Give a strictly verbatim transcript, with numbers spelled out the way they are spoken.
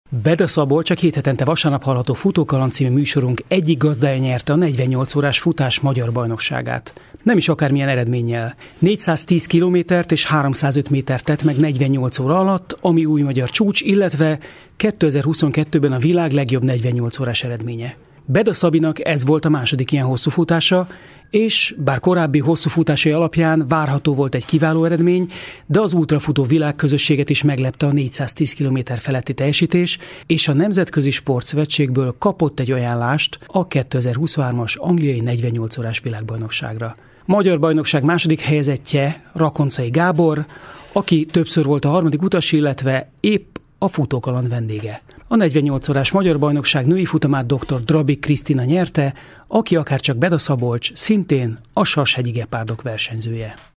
Beda Szabolcs, a két hetente vasárnap hallható Futókaland című műsorunk egyik gazdája nyerte a negyvennyolc órás futás magyar bajnokságát. Nem is akármilyen eredménnyel. négyszáztíz kilométert és háromszázöt métert tett meg negyvennyolc óra alatt, ami új magyar csúcs, illetve kétezer-huszonkettőben a világ legjobb negyvennyolc órás eredménye. Beda Szabinak ez volt a második ilyen hosszú futása, és bár korábbi hosszú futásai alapján várható volt egy kiváló eredmény, de az ultrafutó világközösséget is meglepte a négyszáztíz kilométer feletti teljesítés, és a Nemzetközi Sportszövetségből kapott egy ajánlást a kétezer-huszonhármas angliai negyvennyolc órás világbajnokságra. Magyar bajnokság második helyezettje Rakoncai Gábor, aki többször volt a harmadik utas, illetve épp a Futókaland vendége. A negyvennyolc órás magyar bajnokság női futamát dr. Drabik Krisztina nyerte, aki akárcsak Beda Szabolcs, szintén a Sashegyi Gepárdok versenyzője.